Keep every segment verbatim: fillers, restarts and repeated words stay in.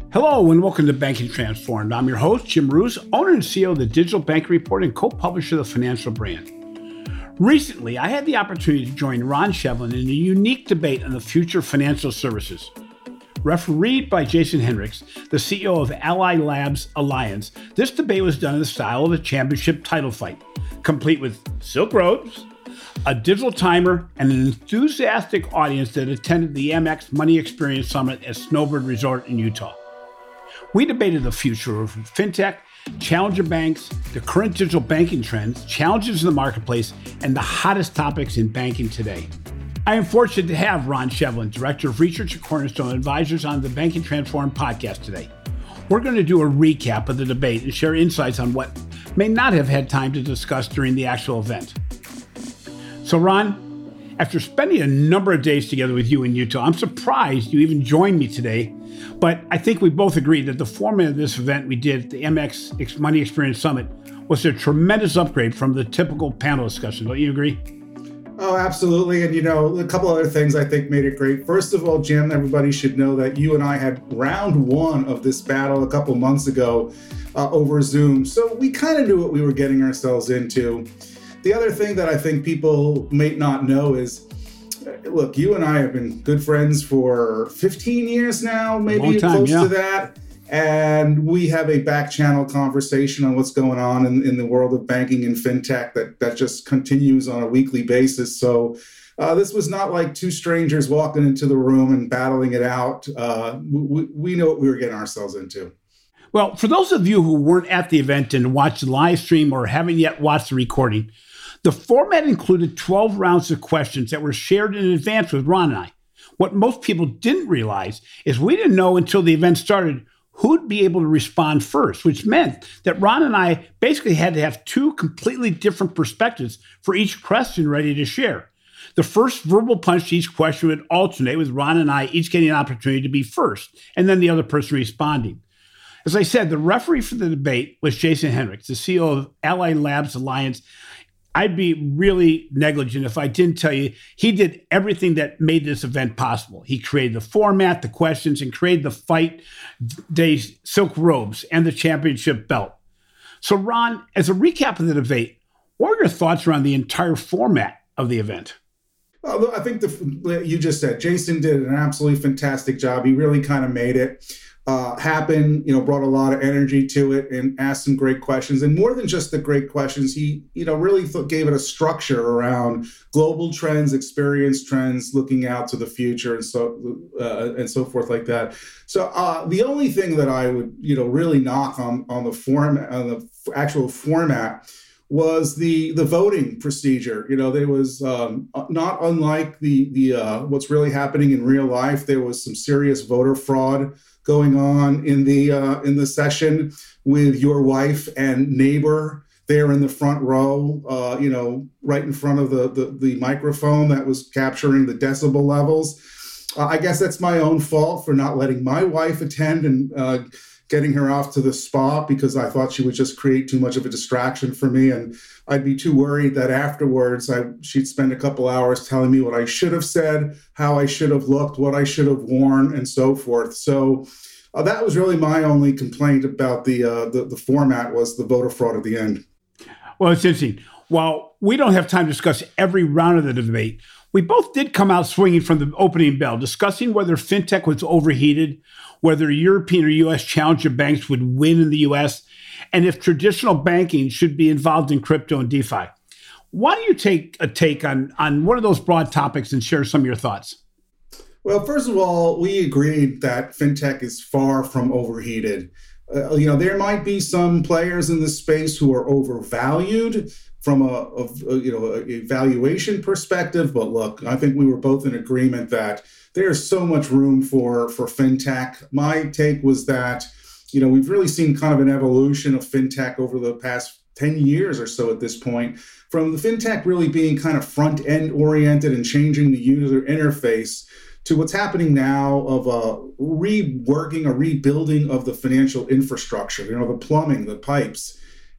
Hello and welcome to Banking Transformed. I'm your host, Jim Roos, owner and C E O of the Digital Bank Report and co-publisher of the Financial Brand. Recently, I had the opportunity to join Ron Shevlin in a unique debate on the future of financial services. Refereed by Jason Hendricks, the C E O of Ally Labs Alliance, this debate was done in the style of a championship title fight, complete with silk robes, a digital timer, and an enthusiastic audience that attended the M X Money Experience Summit at Snowbird Resort in Utah. We debated the future of fintech, challenger banks, the current digital banking trends, challenges in the marketplace, and the hottest topics in banking today. I am fortunate to have Ron Shevlin, Director of Research at Cornerstone Advisors, on the Banking Transformed podcast today. We're going to do a recap of the debate and share insights on what may not have had time to discuss during the actual event. So Ron, after spending a number of days together with you in Utah, I'm surprised you even joined me today. But I think we both agree that the format of this event we did at the M X Money Experience Summit was a tremendous upgrade from the typical panel discussion. Don't you agree? Oh, absolutely. And, you know, a couple other things I think made it great. First of all, Jim, everybody should know that you and I had round one of this battle a couple months ago uh, over Zoom. So we kind of knew what we were getting ourselves into. The other thing that I think people may not know is, look, you and I have been good friends for fifteen years now, maybe time, close yeah. to that. And we have a back channel conversation on what's going on in, in the world of banking and fintech that, that just continues on a weekly basis. So uh, this was not like two strangers walking into the room and battling it out. Uh, we, we know what we were getting ourselves into. Well, for those of you who weren't at the event and watched the live stream or haven't yet watched the recording, the format included twelve rounds of questions that were shared in advance with Ron and I. What most people didn't realize is we didn't know until the event started who'd be able to respond first, which meant that Ron and I basically had to have two completely different perspectives for each question ready to share. The first verbal punch to each question would alternate, with Ron and I each getting an opportunity to be first, and then the other person responding. As I said, the referee for the debate was Jason Hendricks, the C E O of Ally Labs Alliance. I'd be really negligent if I didn't tell you he did everything that made this event possible. He created the format, the questions, and created the fight day's silk robes and the championship belt. So Ron, as a recap of the debate, what are your thoughts around the entire format of the event? Well, I think the you just said, Jason did an absolutely fantastic job. He really kind of made it uh, happen, you know, brought a lot of energy to it and asked some great questions. And more than just the great questions, he, you know, really th- gave it a structure around global trends, experience trends, looking out to the future, and so uh, and so forth like that. So uh, the only thing that I would, you know, really knock on on the format, on the actual format, was the the voting procedure. You know, there was um, not unlike the the uh, what's really happening in real life. There was some serious voter fraud going on in the uh, in the session, with your wife and neighbor there in the front row. Uh, you know, right in front of the the, the microphone that was capturing the decibel levels. Uh, I guess that's my own fault for not letting my wife attend and uh, getting her off to the spa, because I thought she would just create too much of a distraction for me. And I'd be too worried that afterwards I, she'd spend a couple hours telling me what I should have said, how I should have looked, what I should have worn, and so forth. So uh, that was really my only complaint about the, uh, the the format, was the voter fraud at the end. Well, it's interesting. While we don't have time to discuss every round of the debate, we both did come out swinging from the opening bell, discussing whether fintech was overheated, whether European or U S challenger banks would win in the U S, and if traditional banking should be involved in crypto and DeFi. Why don't you take a take on, on one of those broad topics and share some of your thoughts? Well, first of all, we agreed that fintech is far from overheated. Uh, you know, there might be some players in this space who are overvalued from a, a you know a valuation perspective, but look, I think we were both in agreement that there's so much room for for fintech. My take was that, you know, we've really seen kind of an evolution of fintech over the past ten years or so at this point, from the fintech really being kind of front end oriented and changing the user interface, to what's happening now of a reworking, a rebuilding of the financial infrastructure, you know, the plumbing, the pipes.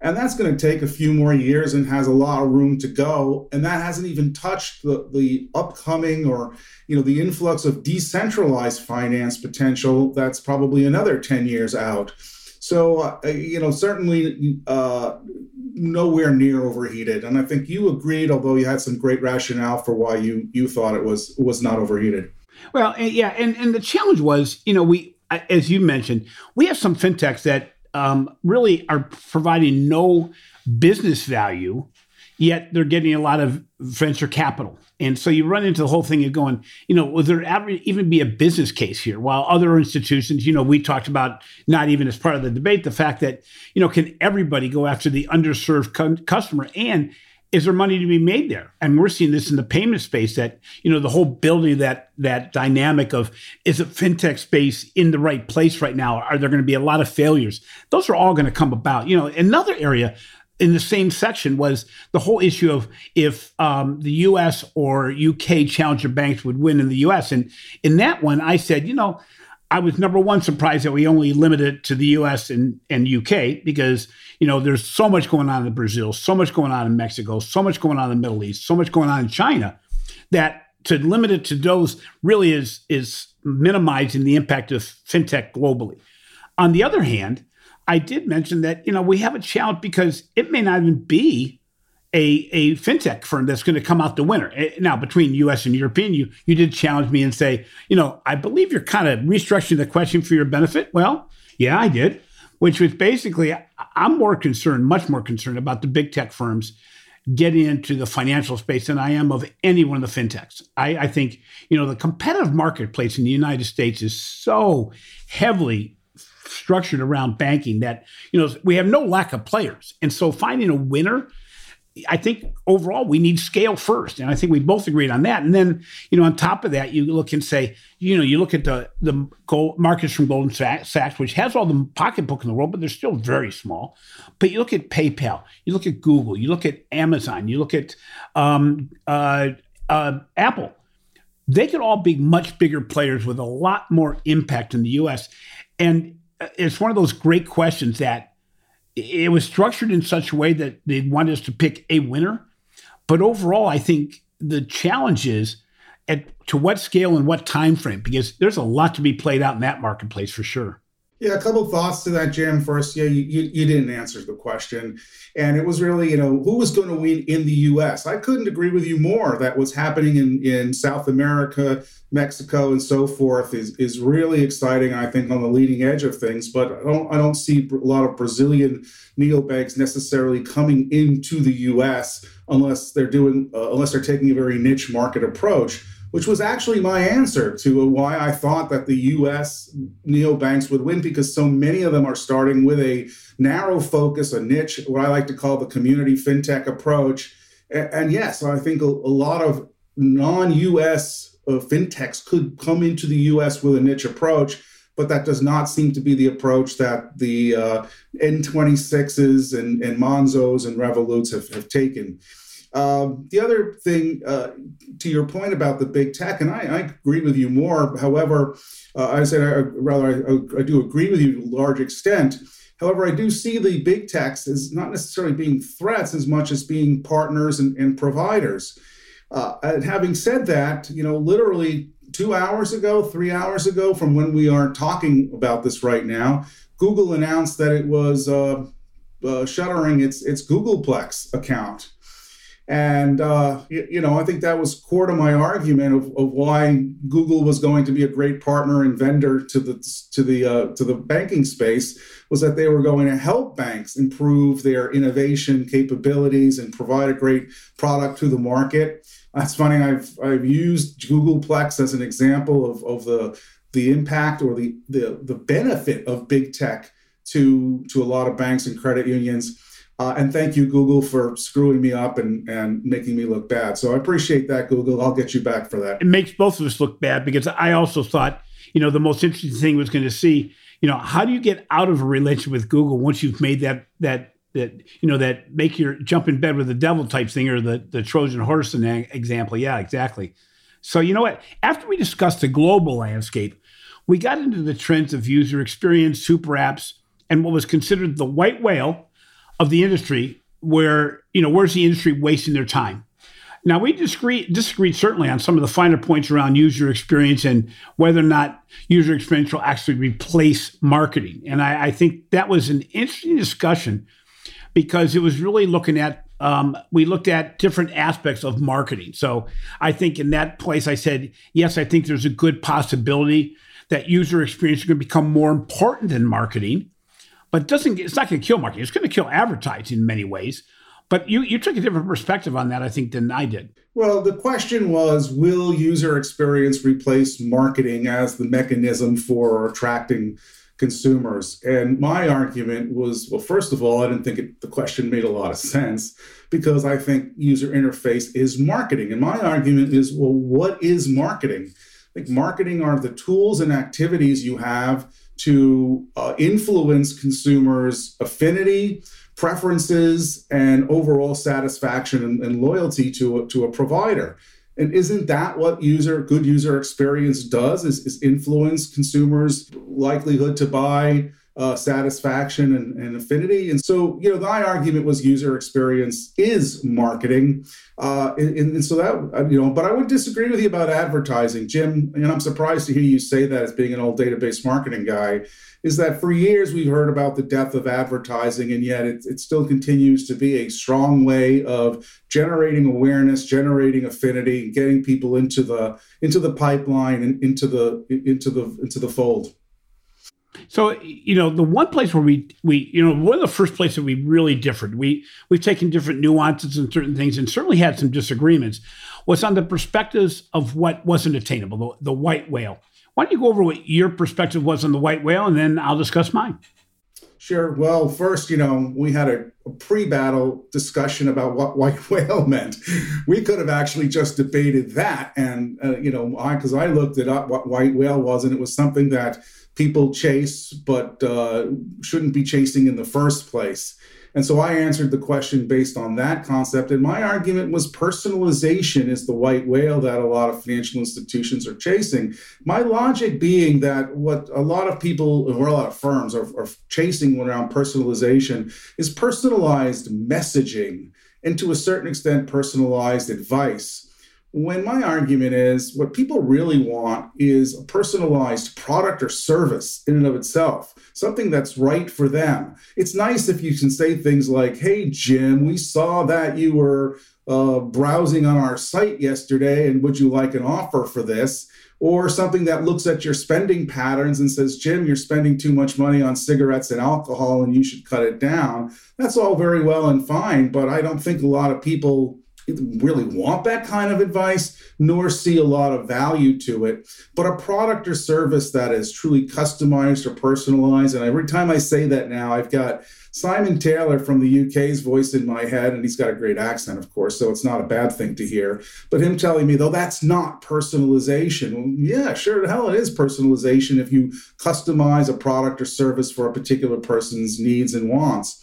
And that's going to take a few more years and has a lot of room to go. And that hasn't even touched the, the upcoming or, you know, the influx of decentralized finance potential. That's probably another ten years out. So, uh, you know, certainly uh, nowhere near overheated. And I think you agreed, although you had some great rationale for why you you thought it was was not overheated. Well, yeah. And, and the challenge was, you know, we, as you mentioned, we have some fintechs that Um, really are providing no business value, yet they're getting a lot of venture capital. And so you run into the whole thing of going, you know, will there ever even be a business case here? While other institutions, you know, we talked about, not even as part of the debate, the fact that, you know, can everybody go after the underserved cu- customer? And is there money to be made there? And we're seeing this in the payment space that, you know, the whole building of that, that dynamic of, is the fintech space in the right place right now? Are there going to be a lot of failures? Those are all going to come about. You know, another area in the same section was the whole issue of if um, the U S or U K challenger banks would win in the U S. And in that one, I said, you know, I was, number one, surprised that we only limited it to the U S and, and U K because, you know, there's so much going on in Brazil, so much going on in Mexico, so much going on in the Middle East, so much going on in China, that to limit it to those really is, is minimizing the impact of fintech globally. On the other hand, I did mention that, you know, we have a challenge because it may not even be a, a fintech firm that's going to come out the winner. Now, between U S and European, you you did challenge me and say, you know, I believe you're kind of restructuring the question for your benefit. Well, yeah, I did, which was basically, I'm more concerned, much more concerned about the big tech firms getting into the financial space than I am of any one of the fintechs. I, I think, you know, the competitive marketplace in the United States is so heavily structured around banking that, you know, we have no lack of players. And so finding a winner, I think overall we need scale first. And I think we both agreed on that. And then, you know, on top of that, you look and say, you know, you look at the, the gold markets from Goldman Sachs, which has all the pocketbook in the world, but they're still very small. But you look at PayPal, you look at Google, you look at Amazon, you look at um, uh, uh, Apple. They could all be much bigger players with a lot more impact in the U S. And it's one of those great questions that it was structured in such a way that they wanted us to pick a winner. But overall, I think the challenge is at to what scale and what time frame, because there's a lot to be played out in that marketplace for sure. Yeah, a couple of thoughts to that, Jim. First, yeah, you, you, you didn't answer the question. And it was really, you know, who was going to win in the U S? I couldn't agree with you more that what's happening in, in South America, Mexico, and so forth is, is really exciting, I think, on the leading edge of things. But I don't I don't see a lot of Brazilian neobanks necessarily coming into the U S unless they're doing uh, unless they're taking a very niche market approach, which was actually my answer to why I thought that the U S neobanks would win, because so many of them are starting with a narrow focus, a niche, what I like to call the community fintech approach. And, and yes, I think a, a lot of non-U S uh, fintechs could come into the U S with a niche approach, but that does not seem to be the approach that the uh, N twenty-sixes and, and Monzos and Revoluts have, have taken. Um, the other thing, uh, to your point about the big tech, and I, I agree with you more. However, uh, I said, I, rather, I, I do agree with you to a large extent. However, I do see the big techs as not necessarily being threats as much as being partners and, and providers. Uh, and having said that, you know, literally two hours ago, three hours ago from when we are talking about this right now, Google announced that it was uh, uh, shuttering its its Googleplex account. And, uh, you, you know, I think that was core to my argument of, of why Google was going to be a great partner and vendor to the to the uh, to the banking space, was that they were going to help banks improve their innovation capabilities and provide a great product to the market. That's funny. I've I've used Googleplex as an example of, of the the impact or the, the the benefit of big tech to to a lot of banks and credit unions. Uh, and thank you, Google, for screwing me up and, and making me look bad. So I appreciate that, Google. I'll get you back for that. It makes both of us look bad, because I also thought, you know, the most interesting thing was going to see, you know, how do you get out of a relationship with Google once you've made that, that, that, you know, that make your jump in bed with the devil type thing, or the, the Trojan horse example. Yeah, exactly. So, you know what? After we discussed the global landscape, we got into the trends of user experience, super apps, and what was considered the white whale of the industry where, you know, where's the industry wasting their time? Now, we disagree, disagreed certainly on some of the finer points around user experience and whether or not user experience will actually replace marketing. And I, I think that was an interesting discussion because it was really looking at, um, we looked at different aspects of marketing. So I think in that place, I said, yes, I think there's a good possibility that user experience is going to become more important than marketing, but it doesn't, it's not going to kill marketing. It's going to kill advertising in many ways. But you, you took a different perspective on that, I think, than I did. Well, the question was, will user experience replace marketing as the mechanism for attracting consumers? And my argument was, well, first of all, I didn't think it, the question made a lot of sense because I think user interface is marketing. And my argument is, well, what is marketing? I think marketing are the tools and activities you have to uh, influence consumers' affinity, preferences, and overall satisfaction and, and loyalty to a, to a provider. And isn't that what user good user experience does, is, is influence consumers' likelihood to buy, uh, satisfaction and, and affinity? And so, you know, my argument was user experience is marketing. Uh, and, and so that, you know, but I would disagree with you about advertising, Jim. And I'm surprised to hear you say that as being an old database marketing guy. Is that for years we've heard about the death of advertising, and yet it, it still continues to be a strong way of generating awareness, generating affinity, and getting people into the into the pipeline and into the into the into the fold. So, you know, the one place where we we you know one of the first places that we really differed, we we've taken different nuances and certain things, and certainly had some disagreements, was on the perspectives of what wasn't attainable, the, the white whale. Why don't you go over what your perspective was on the white whale, and then I'll discuss mine. Sure. Well, first, you know, we had a, a pre-battle discussion about what white whale meant. We could have actually just debated that. And, uh, you know, I because I looked it up, what white whale was, and it was something that people chase but uh, shouldn't be chasing in the first place. And so I answered the question based on that concept. And my argument was personalization is the white whale that a lot of financial institutions are chasing. My logic being that what a lot of people, or a lot of firms are, are chasing around personalization is personalized messaging and to a certain extent personalized advice. When my argument is what people really want is a personalized product or service in and of itself, something that's right for them. It's nice if you can say things like, hey, Jim, we saw that you were uh, browsing on our site yesterday, and would you like an offer for this? Or something that looks at your spending patterns and says, Jim, you're spending too much money on cigarettes and alcohol and you should cut it down. That's all very well and fine, but I don't think a lot of people really want that kind of advice, nor see a lot of value to it. But a product or service that is truly customized or personalized, and every time I say that now, I've got Simon Taylor from the U K's voice in my head, and he's got a great accent, of course, so it's not a bad thing to hear. But him telling me, though, that's not personalization. Well, yeah, sure, the hell it is personalization if you customize a product or service for a particular person's needs and wants.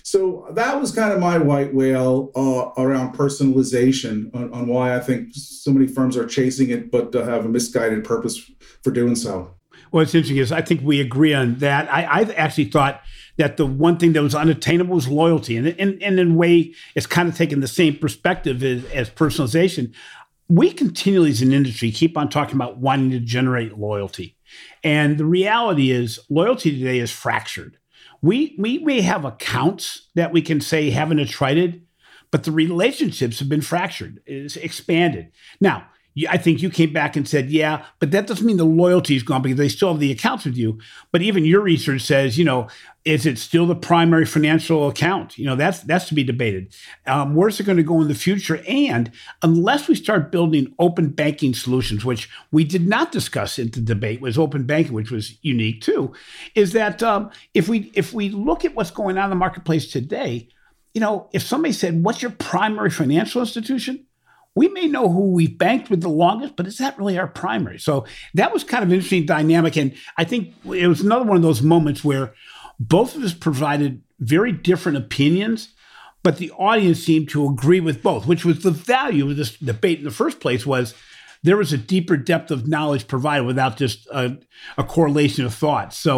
So that was kind of my white whale uh, around personalization on, on why I think so many firms are chasing it, but uh, have a misguided purpose for doing so. Well, what's interesting is I think we agree on that. I, I've actually thought that the one thing that was unattainable was loyalty. And, and, and in a way, it's kind of taken the same perspective as, as personalization. We continually as an industry keep on talking about wanting to generate loyalty. And the reality is loyalty today is fractured. We, we may have accounts that we can say haven't attrited, but the relationships have been fractured, it's expanded. Now, I think you came back and said, yeah, but that doesn't mean the loyalty is gone because they still have the accounts with you. But even your research says, you know, is it still the primary financial account? You know, that's that's to be debated. Um, where's it going to go in the future? And unless we start building open banking solutions, which we did not discuss in the debate, was open banking, which was unique too, is that um, if we if we look at what's going on in the marketplace today, you know, if somebody said, what's your primary financial institution? We may know who we've banked with the longest, but is that really our primary? So that was kind of an interesting dynamic. And I think it was another one of those moments where both of us provided very different opinions, but the audience seemed to agree with both, which was the value of this debate in the first place, was there was a deeper depth of knowledge provided without just a, a correlation of thoughts. So,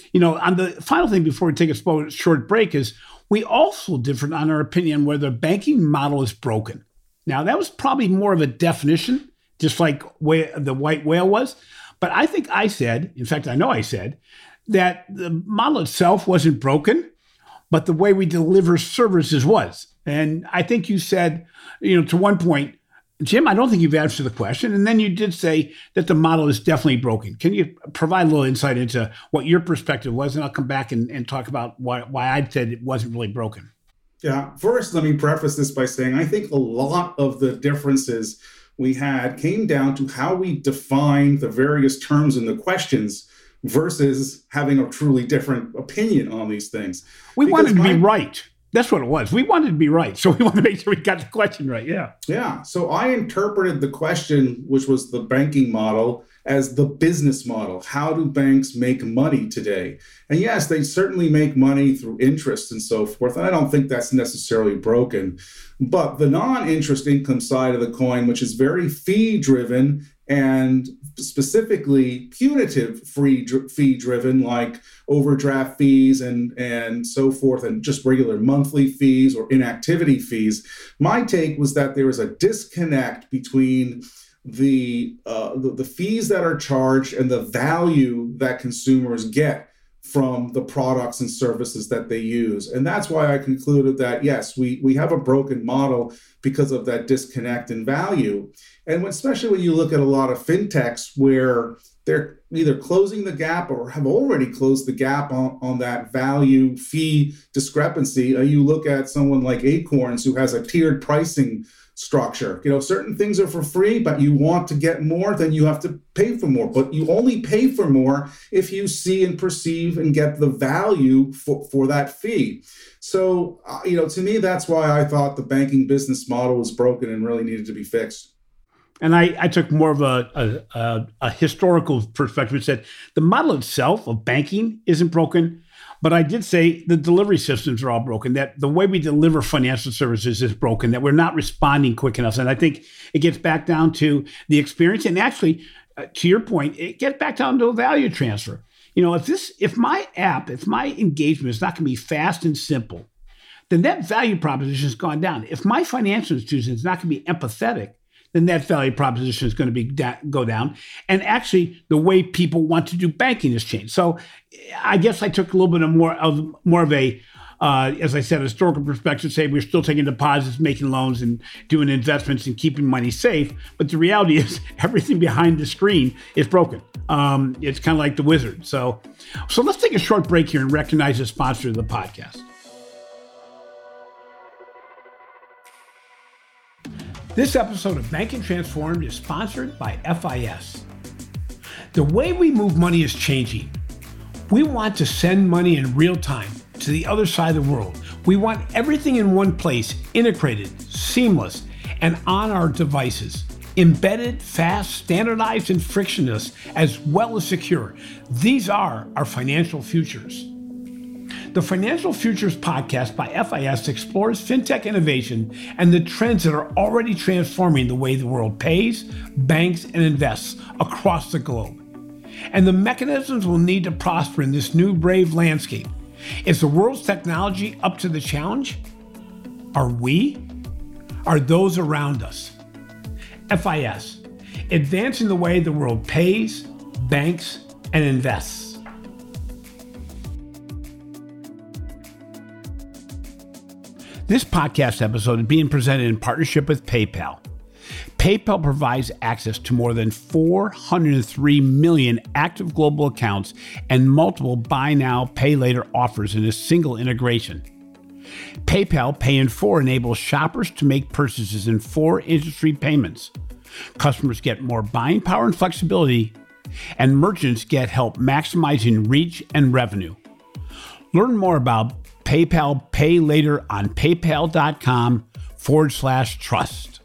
You know, on the final thing before we take a short break is we also differed on our opinion whether the banking model is broken. Now, that was probably more of a definition, just like the white whale was. But I think I said, in fact, I know I said, that the model itself wasn't broken, but the way we deliver services was. And I think you said, you know, to one point, Jim, I don't think you've answered the question. And then you did say that the model is definitely broken. Can you provide a little insight into what your perspective was? And I'll come back and, and talk about why, why I said it wasn't really broken. Yeah. First, let me preface this by saying I think a lot of the differences we had came down to how we defined the various terms in the questions versus having a truly different opinion on these things. We because wanted to my, be right. That's what it was. We wanted to be right. So we wanted to make sure we got the question right. Yeah. Yeah. So I interpreted the question, which was the banking model, as the business model. How do banks make money today? And yes, they certainly make money through interest and so forth. And I don't think that's necessarily broken. But the non-interest income side of the coin, which is very fee-driven and specifically punitive free fee driven, like overdraft fees and, and so forth, and just regular monthly fees or inactivity fees. My take was that there is a disconnect between the, uh, the, the fees that are charged and the value that consumers get from the products and services that they use. And that's why I concluded that, yes, we, we have a broken model because of that disconnect in value. And when, especially when you look at a lot of fintechs where they're either closing the gap or have already closed the gap on, on that value fee discrepancy. Uh, you look at someone like Acorns who has a tiered pricing structure. You know, certain things are for free, but you want to get more, then you have to pay for more. But you only pay for more if you see and perceive and get the value for, for that fee. So, uh, you know, to me, that's why I thought the banking business model was broken and really needed to be fixed. And I, I took more of a, a, a, a historical perspective and said the model itself of banking isn't broken. But I did say the delivery systems are all broken, that the way we deliver financial services is broken, that we're not responding quick enough. And I think it gets back down to the experience. And actually, uh, to your point, it gets back down to a value transfer. You know, if this, if my app, if my engagement is not going to be fast and simple, then that value proposition has gone down. If my financial institution is not going to be empathetic, then that value proposition is going to be da- go down. And actually, the way people want to do banking has changed. So I guess I took a little bit of more of more of a, uh, as I said, historical perspective, say we're still taking deposits, making loans, and doing investments and keeping money safe. But the reality is everything behind the screen is broken. Um, it's kind of like the wizard. So, so let's take a short break here and recognize the sponsor of the podcast. This episode of Banking Transformed is sponsored by F I S. The way we move money is changing. We want to send money in real time to the other side of the world. We want everything in one place, integrated, seamless, and on our devices. Embedded, fast, standardized, and frictionless, as well as secure. These are our financial futures. The Financial Futures podcast by F I S explores fintech innovation and the trends that are already transforming the way the world pays, banks, and invests across the globe. And the mechanisms we'll need to prosper in this new brave landscape. Is the world's technology up to the challenge? Are we? Are those around us? F I S, advancing the way the world pays, banks, and invests. This podcast episode is being presented in partnership with PayPal. PayPal provides access to more than four hundred three million active global accounts and multiple buy now, pay later offers in a single integration. PayPal Pay in four enables shoppers to make purchases in four interest-free payments. Customers get more buying power and flexibility, and merchants get help maximizing reach and revenue. Learn more about PayPal Pay Later on paypal.com forward slash trust.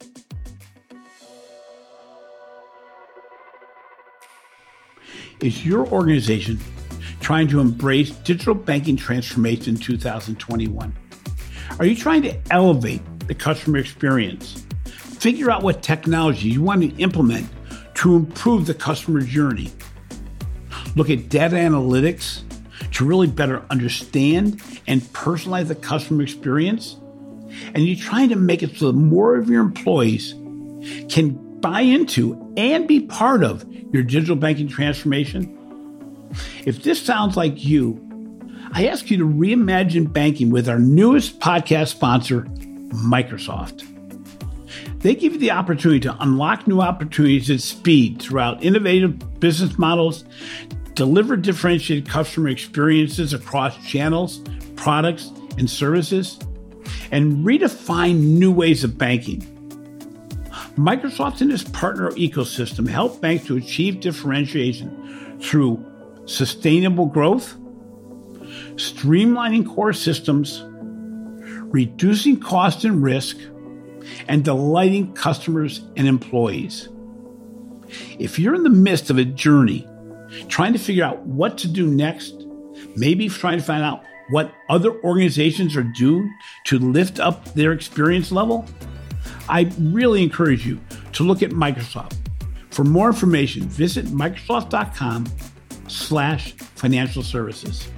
Is your organization trying to embrace digital banking transformation in two thousand twenty-one? Are you trying to elevate the customer experience? Figure out what technology you want to implement to improve the customer journey. Look at data analytics to really better understand and personalize the customer experience? And you're trying to make it so that more of your employees can buy into and be part of your digital banking transformation? If this sounds like you, I ask you to reimagine banking with our newest podcast sponsor, Microsoft. They give you the opportunity to unlock new opportunities at speed throughout innovative business models, deliver differentiated customer experiences across channels, products, and services, and redefine new ways of banking. Microsoft and its partner ecosystem help banks to achieve differentiation through sustainable growth, streamlining core systems, reducing cost and risk, and delighting customers and employees. If you're in the midst of a journey, trying to figure out what to do next, maybe trying to find out what other organizations are doing to lift up their experience level, I really encourage you to look at Microsoft. For more information, visit Microsoft.com slash financial services.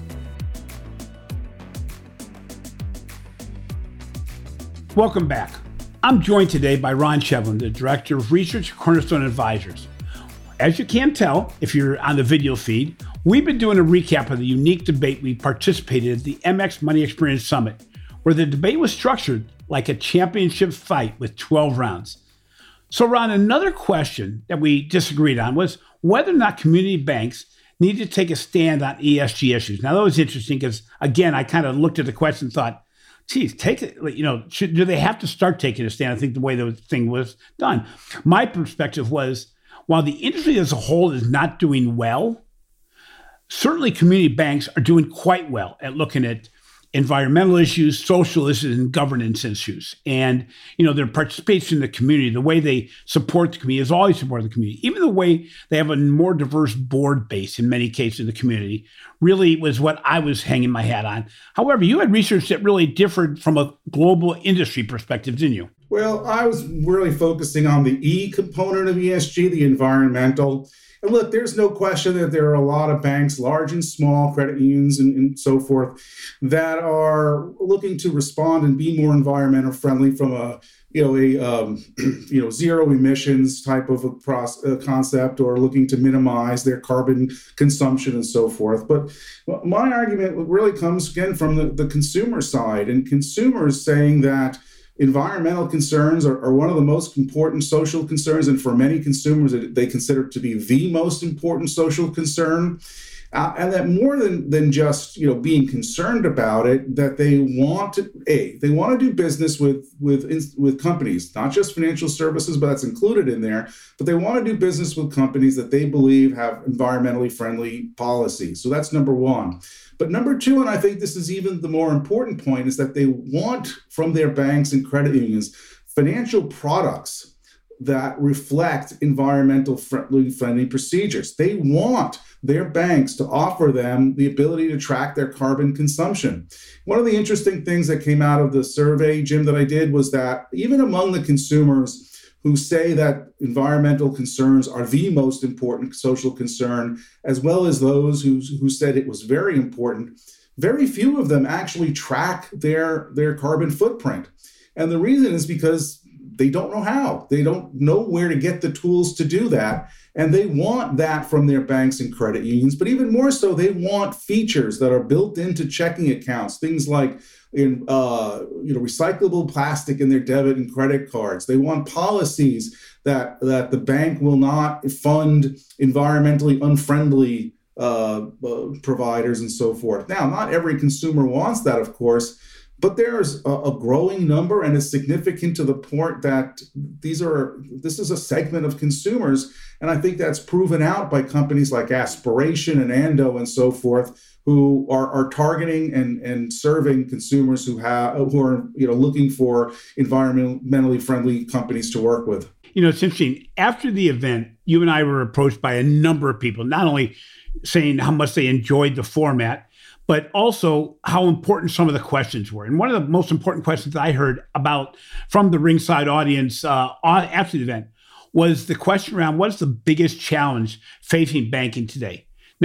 Welcome back. I'm joined today by Ron Shevlin, the Director of Research at Cornerstone Advisors. As you can tell, if you're on the video feed, we've been doing a recap of the unique debate we participated in at the M X Money Experience Summit, where the debate was structured like a championship fight with twelve rounds. So, Ron, another question that we disagreed on was whether or not community banks need to take a stand on E S G issues. Now, that was interesting because, again, I kind of looked at the question and thought, geez, take it, you know, should, do they have to start taking a stand? I think the way the thing was done. My perspective was, while the industry as a whole is not doing well, certainly community banks are doing quite well at looking at environmental issues, social issues, and governance issues. And, you know, their participation in the community, the way they support the community is always supporting the community. Even the way they have a more diverse board base in many cases in the community really was what I was hanging my hat on. However, you had research that really differed from a global industry perspective, didn't you? Well, I was really focusing on the E component of E S G, the environmental. And look, there's no question that there are a lot of banks, large and small, credit unions and, and so forth, that are looking to respond and be more environmental friendly from a, you know, a um, you know zero emissions type of a process, a concept, or looking to minimize their carbon consumption and so forth. But my argument really comes again from the, the consumer side, and consumers saying that environmental concerns are, are one of the most important social concerns, and for many consumers, they consider it to be the most important social concern. Uh, and that more than, than just, you know, being concerned about it, that they want to, A, they want to do business with, with, with companies, not just financial services, but that's included in there, but they want to do business with companies that they believe have environmentally friendly policies. So that's number one. But number two, and I think this is even the more important point, is that they want from their banks and credit unions financial products that reflect environmental friendly, friendly procedures. They want their banks to offer them the ability to track their carbon consumption. One of the interesting things that came out of the survey, Jim, that I did was that even among the consumers who say that environmental concerns are the most important social concern, as well as those who, who said it was very important, very few of them actually track their, their carbon footprint. And the reason is because they don't know how. They don't know where to get the tools to do that. And they want that from their banks and credit unions. But even more so, they want features that are built into checking accounts, things like in uh, you know, recyclable plastic in their debit and credit cards. They want policies that, that the bank will not fund environmentally unfriendly uh, uh, providers and so forth. Now, not every consumer wants that, of course, but there's a, a growing number, and it's significant to the point that these are this is a segment of consumers, and I think that's proven out by companies like Aspiration and Ando and so forth, who are, are targeting and, and serving consumers who have who are you know looking for environmentally friendly companies to work with. You know, it's interesting. After the event, you and I were approached by a number of people, not only saying how much they enjoyed the format, but also how important some of the questions were. And one of the most important questions that I heard about from the ringside audience uh, after the event was the question around what's the biggest challenge facing banking today? Now,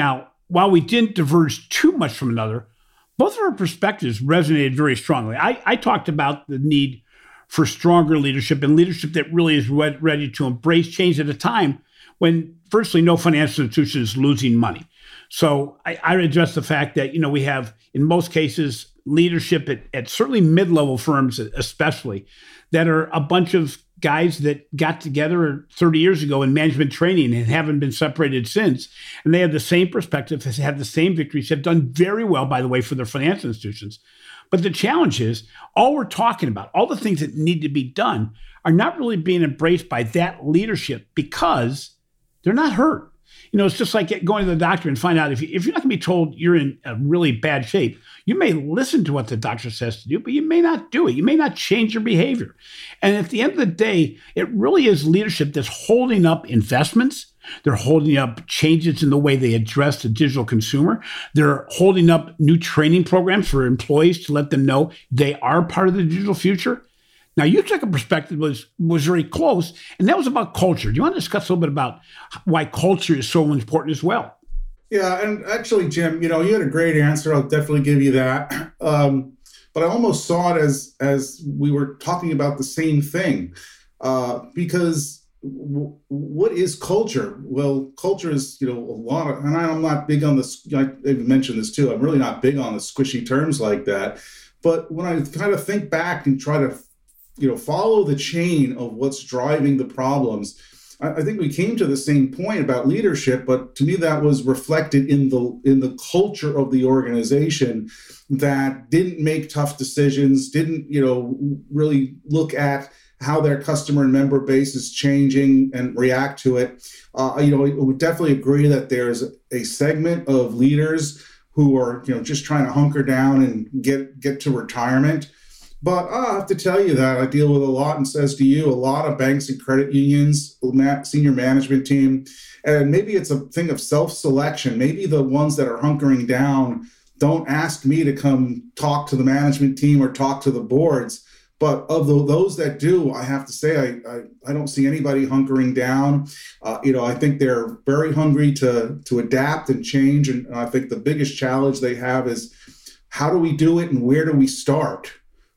while we didn't diverge too much from another, both of our perspectives resonated very strongly. I, I talked about the need for stronger leadership and leadership that really is re- ready to embrace change at a time when, firstly, no financial institution is losing money. So I, I address the fact that, you know, we have, in most cases, leadership at, at certainly mid-level firms, especially, that are a bunch of guys that got together thirty years ago in management training and haven't been separated since. And they have the same perspective, have the same victories, have done very well, by the way, for their financial institutions. But the challenge is, all we're talking about, all the things that need to be done, are not really being embraced by that leadership because they're not hurt. You know, it's just like going to the doctor and find out if, you, if you're not going to be told you're in a really bad shape, you may listen to what the doctor says to do, but you may not do it. You may not change your behavior. And at the end of the day, it really is leadership that's holding up investments. They're holding up changes in the way they address the digital consumer. They're holding up new training programs for employees to let them know they are part of the digital future. Now, you took a perspective that was, was very close, and that was about culture. Do you want to discuss a little bit about why culture is so important as well? Yeah, and actually, Jim, you know, you had a great answer. I'll definitely give you that. Um, but I almost saw it as as we were talking about the same thing, uh, because w- what is culture? Well, culture is, you know, a lot of, and I'm not big on this. I even mentioned this too. I'm really not big on the squishy terms like that. But when I kind of think back and try to, you know, follow the chain of what's driving the problems, I think we came to the same point about leadership, but to me that was reflected in the in the culture of the organization that didn't make tough decisions, didn't, you know, really look at how their customer and member base is changing and react to it. Uh, you know, I would definitely agree that there's a segment of leaders who are, you know, just trying to hunker down and get get to retirement. But I have to tell you that I deal with a lot, and says to you, a lot of banks and credit unions, senior management team, and maybe it's a thing of self-selection. Maybe the ones that are hunkering down don't ask me to come talk to the management team or talk to the boards. But of the, those that do, I have to say, I, I, I don't see anybody hunkering down. Uh, you know, I think they're very hungry to, to adapt and change. And I think the biggest challenge they have is, how do we do it and where do we start?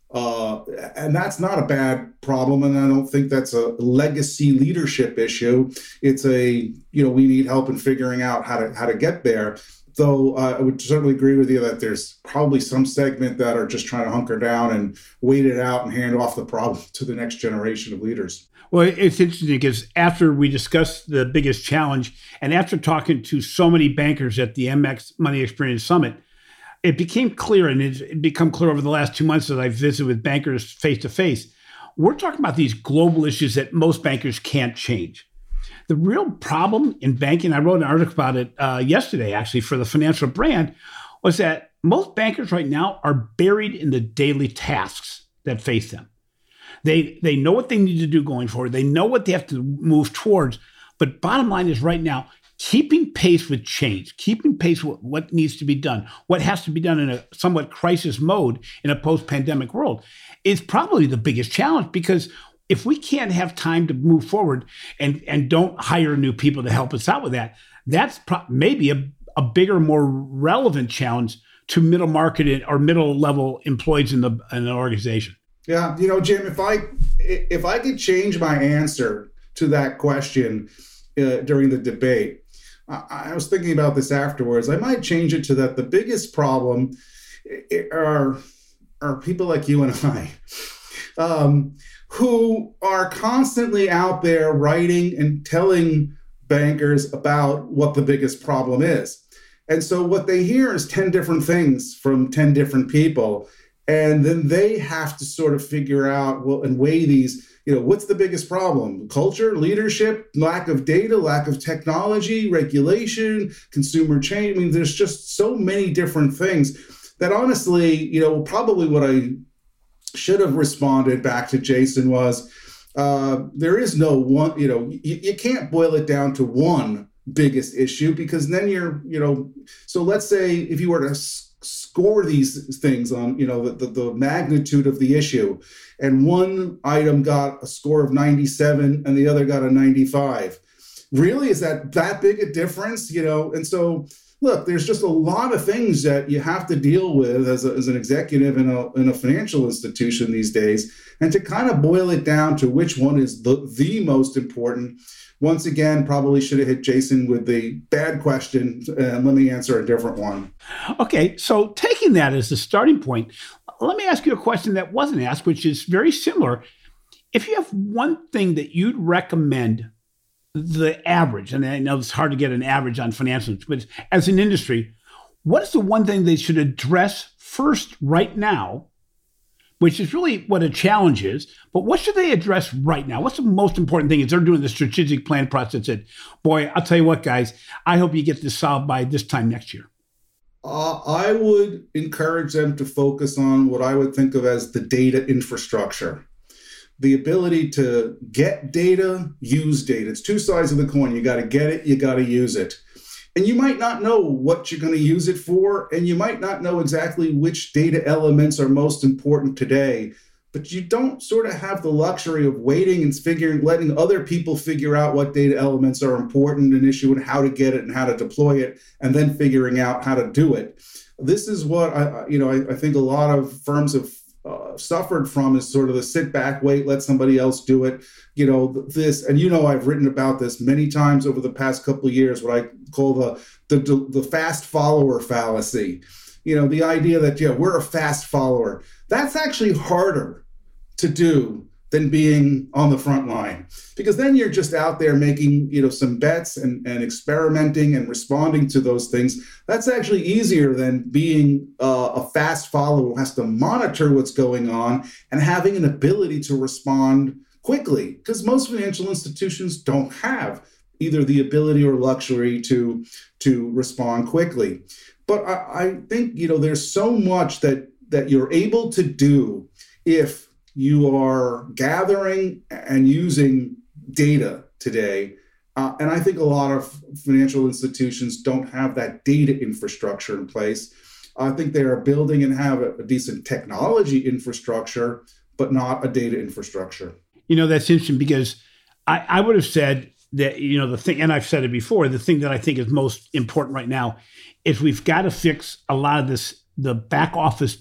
Uh, and that's not a bad problem, and I don't think that's a legacy leadership issue. It's a, you know, we need help in figuring out how to how to get there. Though uh, I would certainly agree with you that there's probably some segment that are just trying to hunker down and wait it out and hand off the problem to the next generation of leaders. Well, it's interesting because after we discussed the biggest challenge, and after talking to so many bankers at the M X Money Experience Summit, it became clear, and it's become clear over the last two months as I've visited with bankers face-to-face, we're talking about these global issues that most bankers can't change. The real problem in banking, I wrote an article about it uh, yesterday, actually, for the Financial Brand, was that most bankers right now are buried in the daily tasks that face them. They, they know what they need to do going forward. They know what they have to move towards. But bottom line is right now, keeping pace with change, keeping pace with what needs to be done, what has to be done in a somewhat crisis mode in a post-pandemic world, is probably the biggest challenge, because if we can't have time to move forward and, and don't hire new people to help us out with that, that's pro- maybe a, a bigger, more relevant challenge to middle market or middle level employees in the in the organization. Yeah, you know, Jim, if I if I could change my answer to that question uh, during the debate, I was thinking about this afterwards. I might change it to that the biggest problem are, are people like you and I, um, who are constantly out there writing and telling bankers about what the biggest problem is. And so what they hear is ten different things from ten different people. And then they have to sort of figure out, well, and weigh these. You know, what's the biggest problem? Culture, leadership, lack of data, lack of technology, regulation, consumer change. I mean, there's just so many different things that honestly, you know, probably what I should have responded back to Jason was, uh, there is no one, you know, you, you can't boil it down to one biggest issue, because then you're, you know, so let's say if you were to score these things on, you know, the, the, the magnitude of the issue, and one item got a score of ninety-seven and the other got a ninety-five. Really, is that that big a difference? You know, and so look, there's just a lot of things that you have to deal with as, a, as an executive in a, in a financial institution these days. And to kind of boil it down to which one is the, the most important, once again, probably should have hit Jason with the bad question, and let me answer a different one. Okay, so taking that as the starting point, let me ask you a question that wasn't asked, which is very similar. If you have one thing that you'd recommend the average, and I know it's hard to get an average on financials, but as an industry, what is the one thing they should address first right now, which is really what a challenge is, but what should they address right now? What's the most important thing as they're doing the strategic plan process? That, boy, I'll tell you what, guys, I hope you get this solved by this time next year. Uh, I would encourage them to focus on what I would think of as the data infrastructure. The ability to get data, use data. It's two sides of the coin. You got to get it, you got to use it. And you might not know what you're going to use it for, and you might not know exactly which data elements are most important today, but you don't sort of have the luxury of waiting and figuring, letting other people figure out what data elements are important and issue and how to get it and how to deploy it, and then figuring out how to do it. This is what I, you know, I, I think a lot of firms have Uh, suffered from, is sort of the sit back, wait, let somebody else do it. You know, this, and you know, I've written about this many times over the past couple of years, what I call the, the, the fast follower fallacy. You know, the idea that, yeah, we're a fast follower. That's actually harder to do than being on the front line, because then you're just out there making, you know, some bets and, and experimenting and responding to those things. That's actually easier than being uh, a fast follower who has to monitor what's going on and having an ability to respond quickly, because most financial institutions don't have either the ability or luxury to, to respond quickly. But I, I think, you know, there's so much that, that you're able to do if you are gathering and using data today. Uh, and I think a lot of financial institutions don't have that data infrastructure in place. I think they are building and have a, a decent technology infrastructure, but not a data infrastructure. You know, that's interesting, because I, I would have said that, you know, the thing, and I've said it before, the thing that I think is most important right now is we've got to fix a lot of this, the back office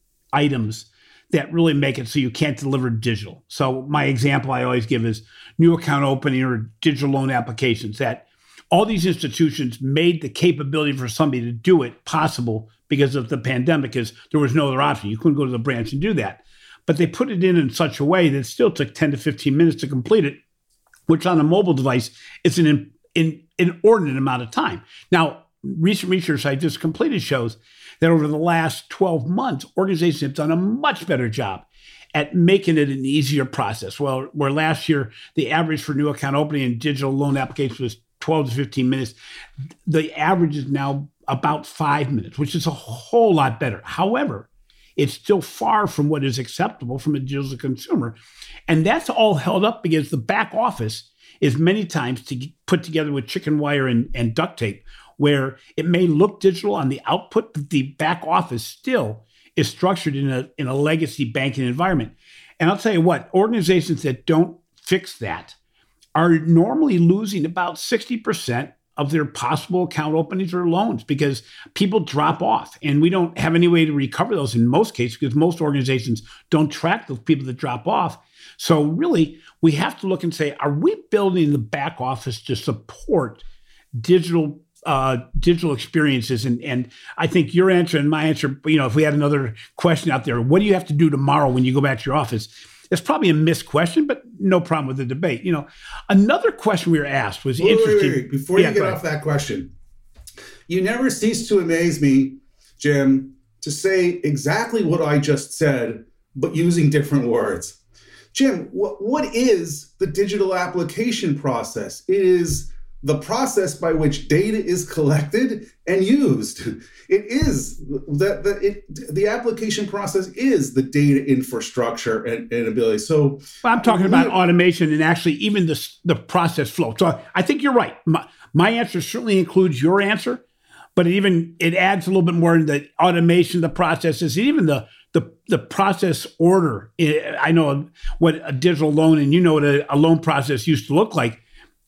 items that really make it so you can't deliver digital. So my example I always give is new account opening or digital loan applications, that all these institutions made the capability for somebody to do it possible because of the pandemic, because there was no other option. You couldn't go to the branch and do that. But they put it in in such a way that it still took ten to fifteen minutes to complete it, which on a mobile device is an in, in, inordinate amount of time. Now, recent research I just completed shows that over the last twelve months, organizations have done a much better job at making it an easier process. Well, where last year, the average for new account opening and digital loan applications was twelve to fifteen minutes, the average is now about five minutes, which is a whole lot better. However, it's still far from what is acceptable from a digital consumer. And that's all held up because the back office is many times to put together with chicken wire and, and duct tape, where it may look digital on the output, but the back office still is structured in a, in a legacy banking environment. And I'll tell you what, organizations that don't fix that are normally losing about sixty percent of their possible account openings or loans, because people drop off, and we don't have any way to recover those in most cases, because most organizations don't track those people that drop off. So really, we have to look and say, are we building the back office to support digital uh, digital experiences? And, and I think your answer and my answer, you know, if we had another question out there, what do you have to do tomorrow when you go back to your office? It's probably a missed question, but no problem with the debate. You know, another question we were asked was wait, interesting. Wait, wait, wait. Before yeah, you get off that question, you never cease to amaze me, Jim, to say exactly what I just said, but using different words. Jim, what, what is the digital application process? It is the process by which data is collected and used. It is that the, it, the application process is the data infrastructure and, and ability. So well, I'm talking about automation and actually even the, the process flow. So I think you're right. My, my answer certainly includes your answer, but it even it adds a little bit more in the automation, the processes, even the the the process order. I know what a digital loan, and you know what a, a loan process used to look like.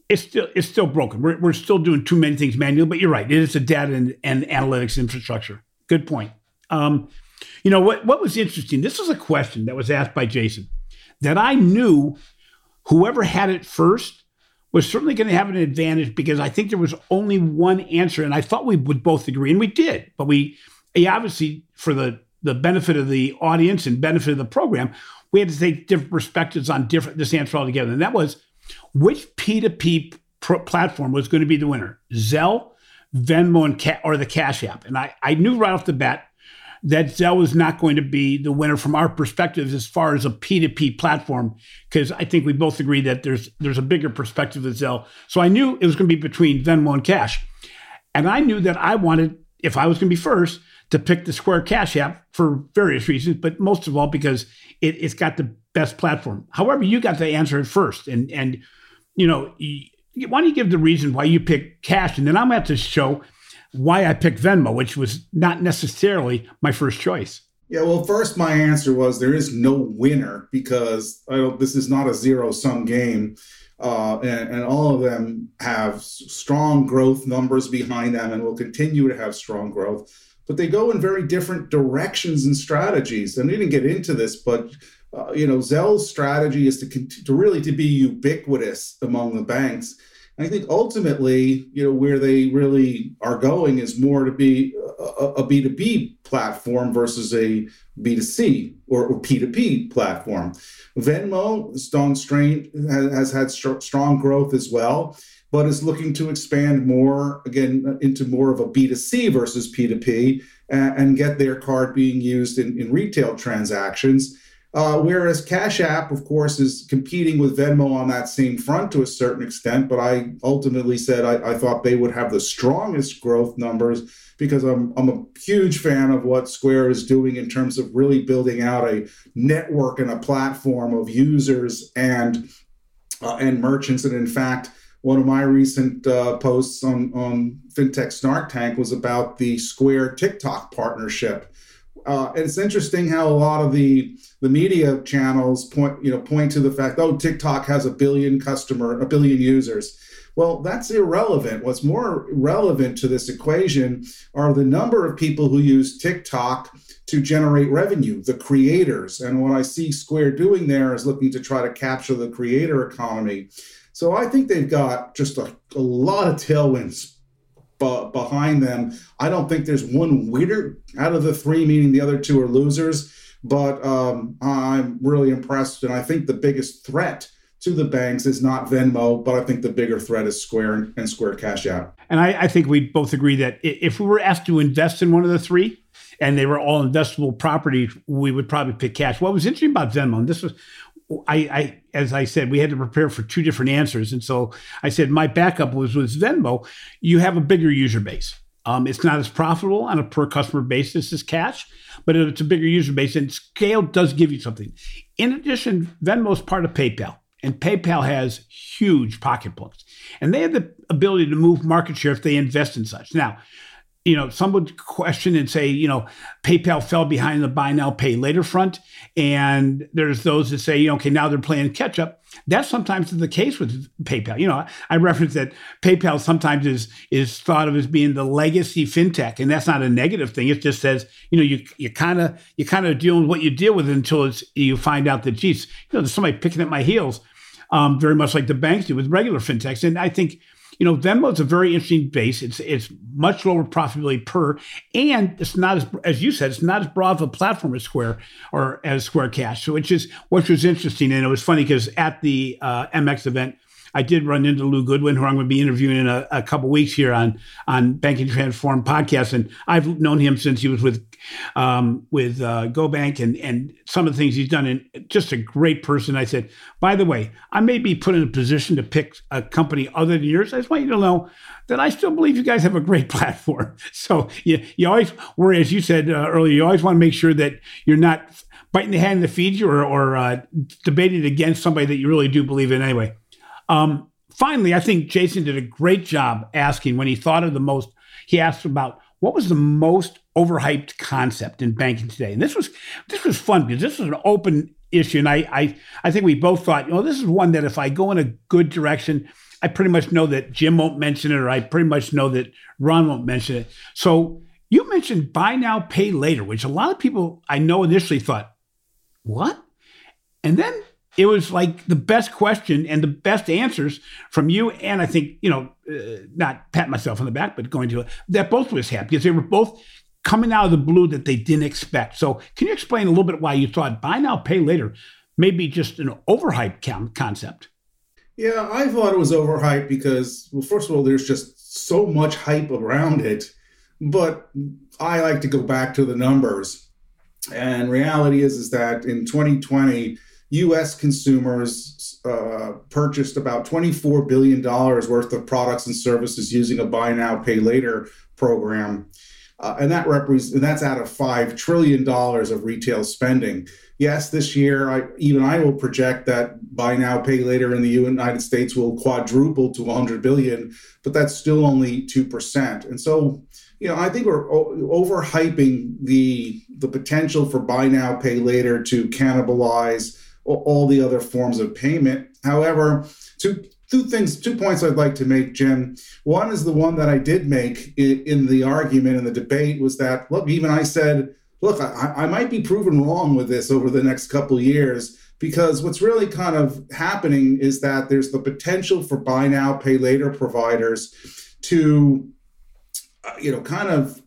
it's still it's still broken. We're we're still doing too many things manually. But you're right. It is a data and, and analytics infrastructure. Good point. Um, you know what? What was interesting? This was a question that was asked by Jason that I knew whoever had it first was certainly going to have an advantage because I think there was only one answer, and I thought we would both agree, and we did. But we, we obviously, for the the benefit of the audience and benefit of the program, we had to take different perspectives on different this answer altogether. And that was, which P two P pr- platform was going to be the winner? Zelle, Venmo, and Ca- or the Cash App? And I, I knew right off the bat that Zelle was not going to be the winner from our perspective as far as a P two P platform, because I think we both agree that there's there's a bigger perspective with Zelle. So I knew it was going to be between Venmo and Cash. And I knew that I wanted, if I was going to be first, to pick the Square Cash App for various reasons, but most of all because it, it's got the best platform. However, you got to answer it first. And, and you know, why don't you give the reason why you picked Cash? And then I'm going to have to show why I picked Venmo, which was not necessarily my first choice. Yeah, well, first my answer was there is no winner because I don't, this is not a zero-sum game. Uh, and, and all of them have strong growth numbers behind them and will continue to have strong growth. But they go in very different directions and strategies. And we didn't get into this, but uh, you know, Zelle's strategy is to, cont- to really to be ubiquitous among the banks. And I think ultimately, you know, where they really are going is more to be a, a B two B platform versus a B two C or, or P two P platform. Venmo, strong strain, has, has had st- strong growth as well, but is looking to expand more, again, into more of a B two C versus P two P and, and get their card being used in, in retail transactions. Uh, whereas Cash App, of course, is competing with Venmo on that same front to a certain extent, but I ultimately said I, I thought they would have the strongest growth numbers because I'm I'm a huge fan of what Square is doing in terms of really building out a network and a platform of users and uh, and merchants. And in fact, one of my recent uh, posts on, on FinTech Snark Tank was about the Square TikTok partnership. Uh, and it's interesting how a lot of the the media channels point, you know, point to the fact, oh, TikTok has a billion customer, a billion users. Well, that's irrelevant. What's more relevant to this equation are the number of people who use TikTok to generate revenue, the creators. And what I see Square doing there is looking to try to capture the creator economy. So I think they've got just a, a lot of tailwinds b- behind them. I don't think there's one winner out of the three, meaning the other two are losers. But um, I'm really impressed. And I think the biggest threat to the banks is not Venmo, but I think the bigger threat is Square and Square Cash App. And I, I think we both agree that if we were asked to invest in one of the three and they were all investable properties, we would probably pick Cash. What was interesting about Venmo, and this was, I, I, as I said, we had to prepare for two different answers. And so I said, my backup was with Venmo. You have a bigger user base. Um, it's not as profitable on a per customer basis as Cash, but it's a bigger user base and scale does give you something. In addition, Venmo is part of PayPal and PayPal has huge pocketbooks and they have the ability to move market share if they invest in such. Now, you know, some would question and say, you know, PayPal fell behind the buy now, pay later front. And there's those that say, you know, okay, now they're playing catch up. That's sometimes the case with PayPal. You know, I reference that PayPal sometimes is is thought of as being the legacy fintech, and that's not a negative thing. It just says, you know, you you kind of you kind of deal with what you deal with until it's you find out that, geez, you know, there's somebody picking at my heels, um, very much like the banks do with regular fintechs. And I think, you know, Venmo is a very interesting base. It's it's much lower profitability per, and it's not as as you said, it's not as broad of a platform as Square or as Square Cash. So it's just which was interesting, and it was funny because at the uh, M X event, I did run into Lou Goodwin, who I'm going to be interviewing in a, a couple weeks here on on Banking Transform podcast, and I've known him since he was with um, with uh, GoBank and and some of the things he's done, and just a great person. I said, by the way, I may be put in a position to pick a company other than yours. I just want you to know that I still believe you guys have a great platform. So you you always worry, as you said uh, earlier, you always want to make sure that you're not biting the hand that feeds you or, or uh, debating against somebody that you really do believe in anyway. Um, finally, I think Jason did a great job asking when he thought of the most, he asked about what was the most overhyped concept in banking today. And this was, this was fun because this was an open issue. And I, I, I think we both thought, you know, this is one that if I go in a good direction, I pretty much know that Jim won't mention it, or I pretty much know that Ron won't mention it. So you mentioned buy now, pay later, which a lot of people I know initially thought, what? And then it was like the best question and the best answers from you. And I think, you know, uh, not pat myself on the back, but going to it, that both of us had, because they were both coming out of the blue that they didn't expect. So can you explain a little bit why you thought buy now, pay later may be just an overhyped com- concept? Yeah, I thought it was overhyped because, well, first of all, there's just so much hype around it. But I like to go back to the numbers. And reality is, is that in twenty twenty, U S consumers uh, purchased about twenty-four billion dollars worth of products and services using a buy now, pay later program. Uh, and that represents, and that's out of five trillion dollars of retail spending. Yes, this year, I, even I will project that buy now, pay later in the United States will quadruple to one hundred billion dollars, but that's still only two percent. And so, you know, I think we're o- overhyping the, the potential for buy now, pay later to cannibalize all the other forms of payment. However, two, two things, two points I'd like to make, Jim. One is the one that I did make in, in the argument, in the debate, was that, look, even I said, look, I, I might be proven wrong with this over the next couple of years, because what's really kind of happening is that there's the potential for buy now, pay later providers to, uh, you know, kind of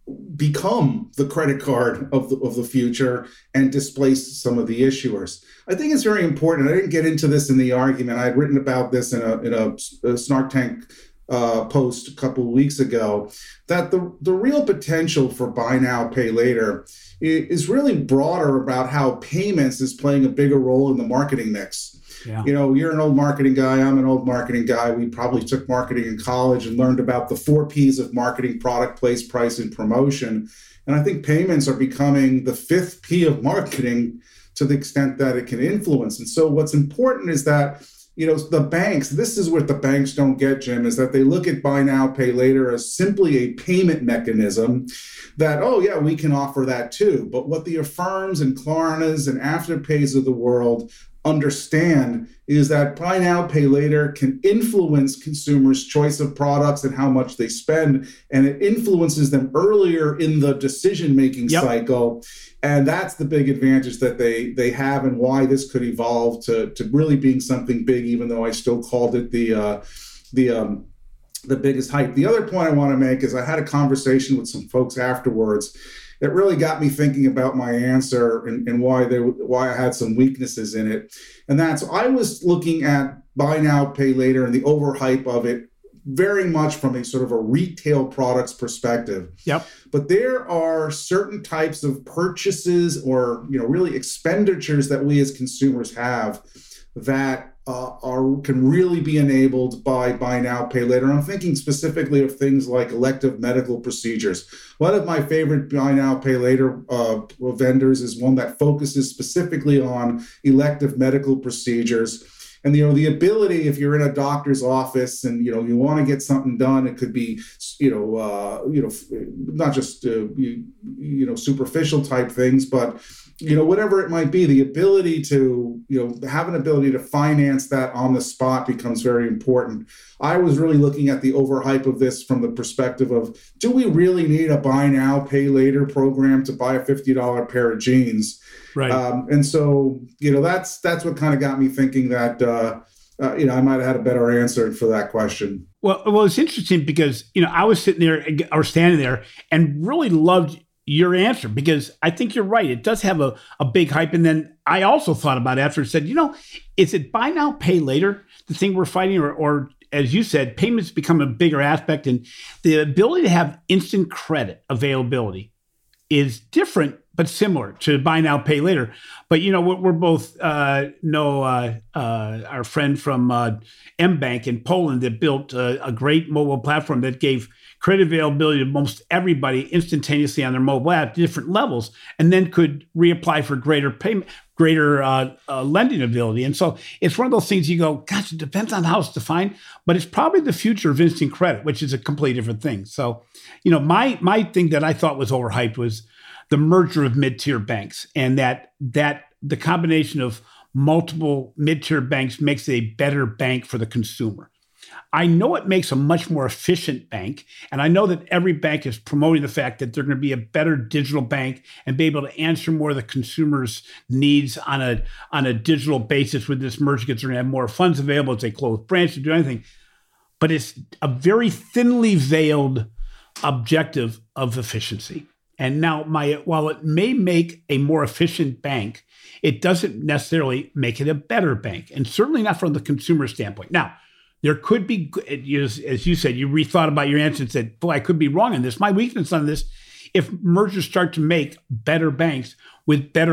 become the credit card of the of the future and displace some of the issuers. I think it's very important. I didn't get into this in the argument. I had written about this in a in a, a Snark Tank uh, post a couple of weeks ago, that the the real potential for buy now, pay later is really broader about how payments is playing a bigger role in the marketing mix. Yeah. You know, you're an old marketing guy. I'm an old marketing guy. We probably took marketing in college and learned about the four P's of marketing: product, place, price, and promotion. And I think payments are becoming the fifth P of marketing to the extent that it can influence. And so what's important is that, you know, the banks, this is what the banks don't get, Jim, is that they look at buy now, pay later as simply a payment mechanism that, oh, yeah, we can offer that too. But what the Affirms and Klarnas and Afterpays of the world understand is that buy now, pay later can influence consumers' choice of products and how much they spend, and it influences them earlier in the decision-making yep. cycle. And that's the big advantage that they they have, and why this could evolve to, to really being something big, even though I still called it the uh, the um, the biggest hype. The other point I want to make is I had a conversation with some folks afterwards that really got me thinking about my answer and, and why there why I had some weaknesses in it. And that's, I was looking at buy now, pay later and the overhype of it very much from a sort of a retail products perspective. Yep. But there are certain types of purchases or, you know, really expenditures that we as consumers have that Uh, are can really be enabled by buy now, pay later. I'm thinking specifically of things like elective medical procedures. One of my favorite buy now, pay later uh, vendors is one that focuses specifically on elective medical procedures. And, you know, the ability, if you're in a doctor's office and, you know, you want to get something done, it could be, you know, uh, you know, not just, uh, you, you know, superficial type things, but, you know, whatever it might be, the ability to, you know, have an ability to finance that on the spot becomes very important. I was really looking at the overhype of this from the perspective of, do we really need a buy now, pay later program to buy a fifty dollars pair of jeans? Right. Um, and so, you know, that's that's what kind of got me thinking that, uh, uh, you know, I might have had a better answer for that question. Well, well, it's interesting because, you know, I was sitting there or standing there and really loved your answer, because I think you're right. It does have a, a big hype. And then I also thought about it after and said, you know, is it buy now, pay later, the thing we're fighting, or, or as you said, payments become a bigger aspect, and the ability to have instant credit availability is different, but similar to buy now, pay later. But, you know, we're, we're both uh, know uh, uh, our friend from uh, mBank in Poland that built a, a great mobile platform that gave credit availability to most everybody instantaneously on their mobile app, different levels, and then could reapply for greater payment, greater uh, uh, lending ability. And so it's one of those things you go, gosh, it depends on how it's defined, but it's probably the future of instant credit, which is a completely different thing. So, you know, my my thing that I thought was overhyped was the merger of mid-tier banks, and that that the combination of multiple mid-tier banks makes a better bank for the consumer. I know it makes a much more efficient bank. And I know that every bank is promoting the fact that they're going to be a better digital bank and be able to answer more of the consumers' needs on a, on a digital basis with this merger, because they're going to have more funds available as they close branches, do anything. But it's a very thinly veiled objective of efficiency. And now, my while it may make a more efficient bank, it doesn't necessarily make it a better bank, and certainly not from the consumer standpoint. Now, there could be, as you said, you rethought about your answer and said, boy, I could be wrong on this. My weakness on this, if mergers start to make better banks with better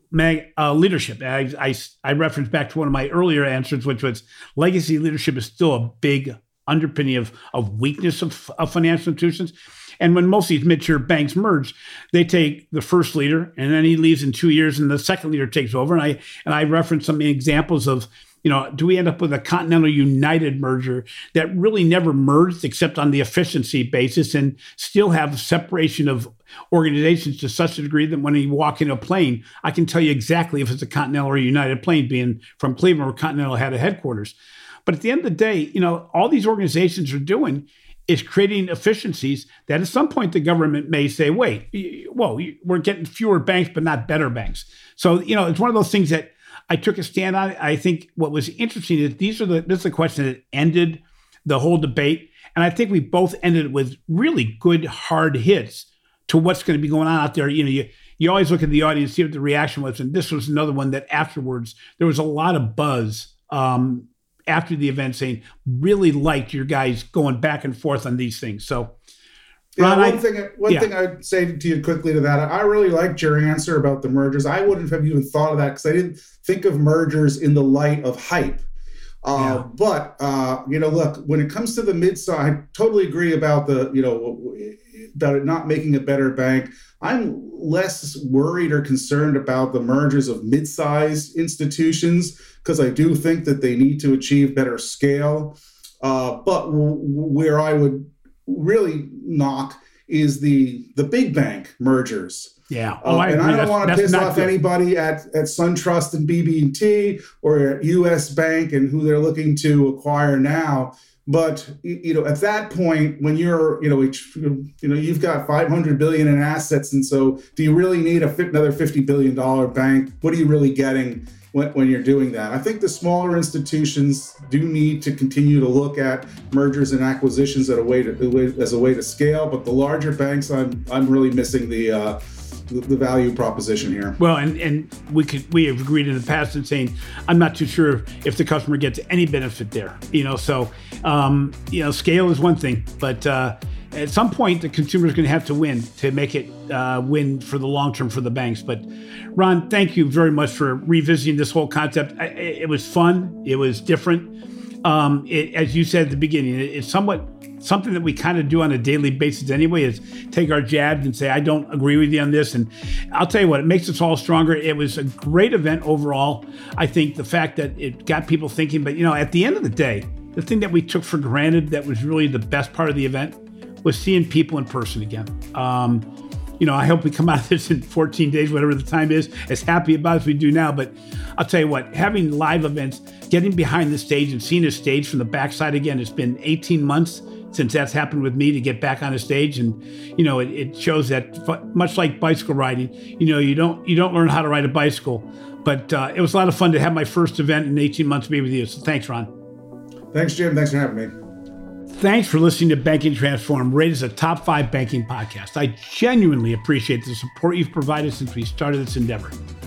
uh, leadership. I, I, I referenced back to one of my earlier answers, which was legacy leadership is still a big underpinning of, of weakness of, of financial institutions. And when most of these mid-tier banks merge, they take the first leader and then he leaves in two years and the second leader takes over. And I and I referenced some examples of, you know, do we end up with a Continental United merger that really never merged except on the efficiency basis and still have separation of organizations to such a degree that when you walk in a plane, I can tell you exactly if it's a Continental or United plane, being from Cleveland where Continental had a headquarters. But at the end of the day, you know, all these organizations are doing is creating efficiencies that at some point the government may say, wait, whoa, we're getting fewer banks, but not better banks. So, you know, it's one of those things that I took a stand on. I think what was interesting is these are the, this is the question that ended the whole debate. And I think we both ended with really good hard hits to what's going to be going on out there. You know, you, you always look at the audience, see what the reaction was. And this was another one that afterwards, there was a lot of buzz um, after the event saying, really liked your guys going back and forth on these things. So, Ron, yeah, one I, thing, one yeah. thing I'd say to you quickly to that, I really liked your answer about the mergers. I wouldn't have even thought of that because I didn't think of mergers in the light of hype. Uh, yeah. But, uh, you know, look, when it comes to the mid-size, I totally agree about the, you know, about it not making a better bank. I'm less worried or concerned about the mergers of mid-sized institutions because I do think that they need to achieve better scale. Uh, but w- where I would really knock is the the big bank mergers. Yeah, oh, uh, I and agree. I don't want to piss off good. anybody at, at SunTrust and B B and T or at U S Bank and who they're looking to acquire now. But you know, at that point, when you're, you know, you know, you've got five hundred billion in assets, and so do you really need a another fifty billion dollar bank? What are you really getting when, when you're doing that? I think the smaller institutions do need to continue to look at mergers and acquisitions as a way to as a way to scale. But the larger banks, I'm I'm really missing the. Uh, the value proposition here. Well, and, and we could we have agreed in the past in saying I'm not too sure if the customer gets any benefit there. You know, so um, you know, scale is one thing, but uh, at some point the consumer is going to have to win to make it uh, win for the long term for the banks. But Ron, thank you very much for revisiting this whole concept. I, it was fun. It was different. Um, it, as you said at the beginning, it, it's somewhat. Something that we kind of do on a daily basis anyway is take our jabs and say, I don't agree with you on this. And I'll tell you what, it makes us all stronger. It was a great event overall. I think the fact that it got people thinking, but you know, at the end of the day, the thing that we took for granted that was really the best part of the event was seeing people in person again. Um, you know, I hope we come out of this in fourteen days, whatever the time is, as happy about as we do now. But I'll tell you what, having live events, getting behind the stage and seeing a stage from the backside again, it's been eighteen months since that's happened with me to get back on a stage. And, you know, it, it shows that much like bicycle riding, you know, you don't you don't learn how to ride a bicycle. But uh, it was a lot of fun to have my first event in eighteen months to be with you. So thanks, Ron. Thanks, Jim. Thanks for having me. Thanks for listening to Banking Transformed, rated as a top five banking podcast. I genuinely appreciate the support you've provided since we started this endeavor.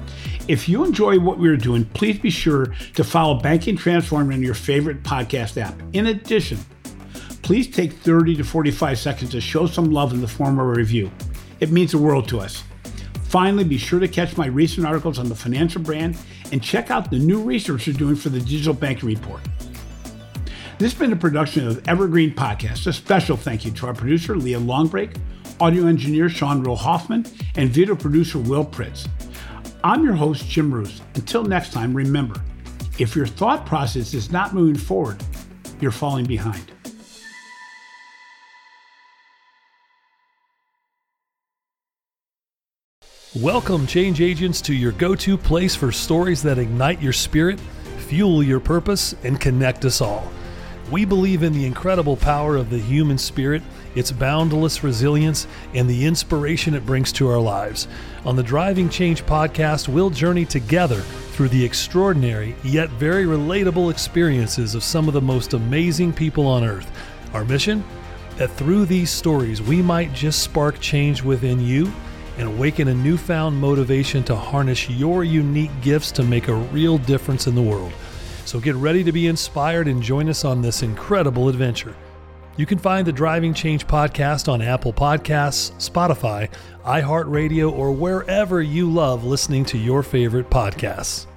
If you enjoy what we're doing, please be sure to follow Banking Transformed in your favorite podcast app. In addition, please take thirty to forty-five seconds to show some love in the form of a review. It means the world to us. Finally, be sure to catch my recent articles on the financial brand and check out the new research we're doing for the Digital Banking Report. This has been a production of Evergreen Podcast. A special thank you to our producer, Leah Longbreak, audio engineer, Sean Rowe Hoffman, and video producer, Will Pritz. I'm your host, Jim Roos. Until next time, remember, if your thought process is not moving forward, you're falling behind. Welcome, change agents, to your go-to place for stories that ignite your spirit, fuel your purpose, and connect us all. We believe in the incredible power of the human spirit, its boundless resilience, and the inspiration it brings to our lives. On the Driving Change podcast, we'll journey together through the extraordinary yet very relatable experiences of some of the most amazing people on earth. Our mission? That through these stories, we might just spark change within you and awaken a newfound motivation to harness your unique gifts to make a real difference in the world. So get ready to be inspired and join us on this incredible adventure. You can find the Driving Change podcast on Apple Podcasts, Spotify, iHeartRadio, or wherever you love listening to your favorite podcasts.